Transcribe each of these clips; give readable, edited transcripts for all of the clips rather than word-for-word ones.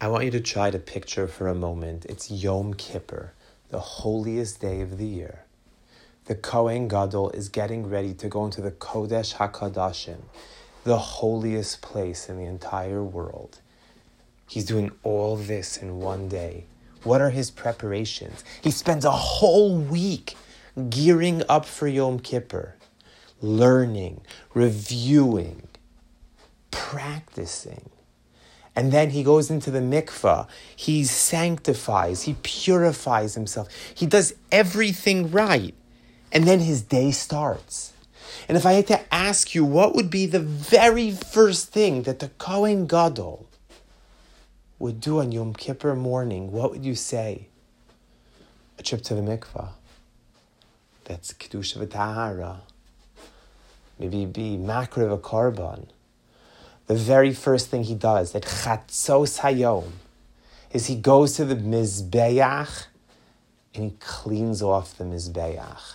I want you to try to picture for a moment, it's Yom Kippur, the holiest day of the year. The Kohen Gadol is getting ready to go into the Kodesh HaKodashim, the holiest place in the entire world. He's doing all this in one day. What are his preparations? He spends a whole week gearing up for Yom Kippur, learning, reviewing, practicing. And then he goes into the mikvah. He sanctifies. He purifies himself. He does everything right. And then his day starts. And if I had to ask you, what would be the very first thing that the Kohen Gadol would do on Yom Kippur morning? What would you say? A trip to the mikvah. That's Kedusha v'Tahara. Maybe it'd be Makriv Korban. The very first thing he does at Chatzos Hayom is he goes to the Mizbeach and he cleans off the Mizbeach.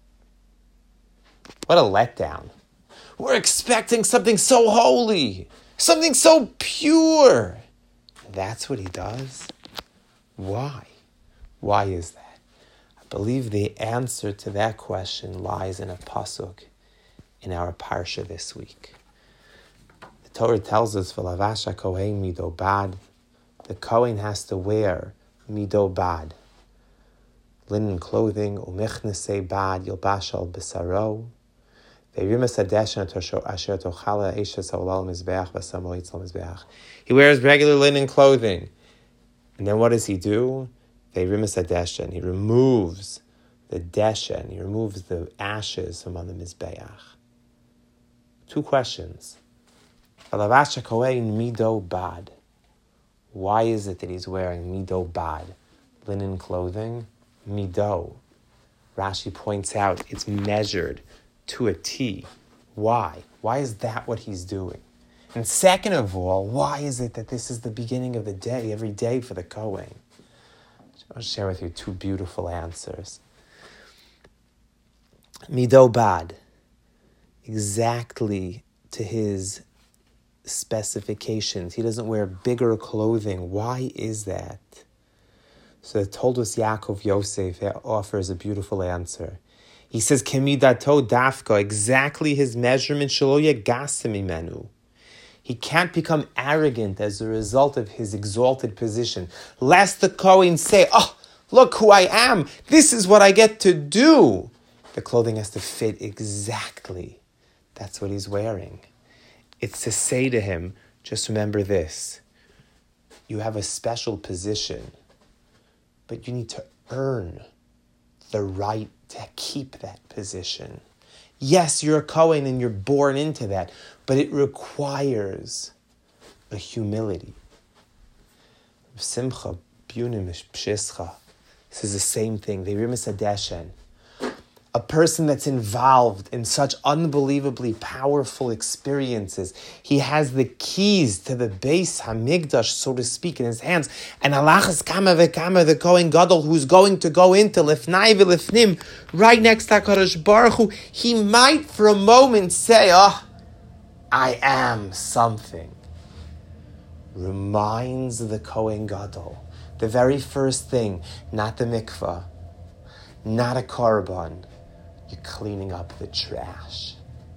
What a letdown. We're expecting something so holy, something so pure. That's what he does? Why? Why is that? I believe the answer to that question lies in a pasuk in our parsha this week. The Torah tells us, "V'lavasha kohen mido bad." The Kohen has to wear mido bad, linen clothing, u'michnesei bad yilbash al b'saro. He wears regular linen clothing. And then what does he do? He removes the deshen, he removes the ashes from on the Mizbeach. Two questions. Why is it that he's wearing mido bad, linen clothing? Mido. Rashi points out it's measured to a T. Why? Why is that what he's doing? And second of all, why is it that this is the beginning of the day, every day for the Kohen? I'll share with you two beautiful answers. Mido bad, exactly to his specifications. He doesn't wear bigger clothing. Why is that? So Toldos Yaakov Yosef offers a beautiful answer. He says, Kemidato dafka, exactly his measurement, shelo yagasim imenu. He can't become arrogant as a result of his exalted position. Lest the Kohen say, oh, look who I am. This is what I get to do. The clothing has to fit exactly. That's what he's wearing. It's to say to him, just remember this. You have a special position, but you need to earn the right to keep that position. Yes, you're a Kohen and you're born into that, but it requires a humility. Simcha, Bunim, Pshischa. This is the same thing. They rimis adeshen. A person that's involved in such unbelievably powerful experiences. He has the keys to the Beis Hamikdash, so to speak, in his hands. And Alachas Kama Vekama, the Kohen Gadol, who's going to go into Lifnai V'Lifnim, right next to HaKadosh Baruch Hu, he might for a moment say, oh, I am something. Reminds the Kohen Gadol, the very first thing, not the mikvah, not a korban, you're cleaning up the trash.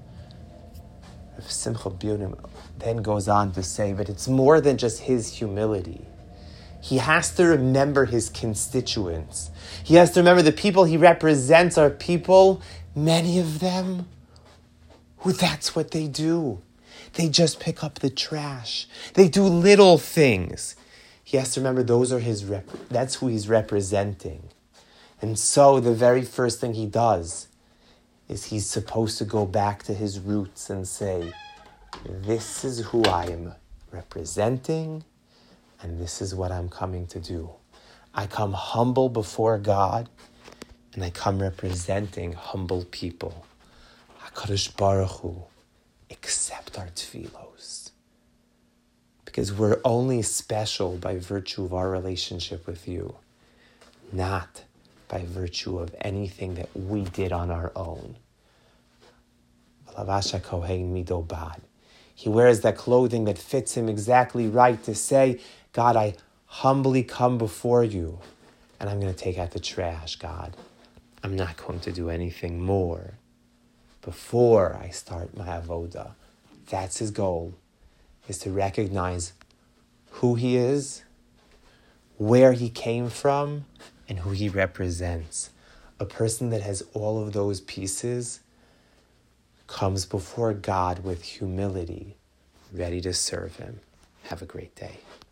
Simcha Bunim then goes on to say, but it's more than just his humility. He has to remember his constituents. He has to remember the people he represents are people, many of them, who that's what they do. They just pick up the trash. They do little things. He has to remember those are that's who he's representing. And so the very first thing he does is he's supposed to go back to his roots and say, this is who I am representing, and this is what I'm coming to do. I come humble before God, and I come representing humble people. HaKadosh Baruch Hu, accept our tefillos. Because we're only special by virtue of our relationship with you, not by virtue of anything that we did on our own. Lavasha Kohen Mido Bad. He wears that clothing that fits him exactly right to say, God, I humbly come before you, and I'm going to take out the trash, God. I'm not going to do anything more before I start my avodah. That's his goal, is to recognize who he is, where he came from, and who he represents. A person that has all of those pieces comes before God with humility, ready to serve him. Have a great day.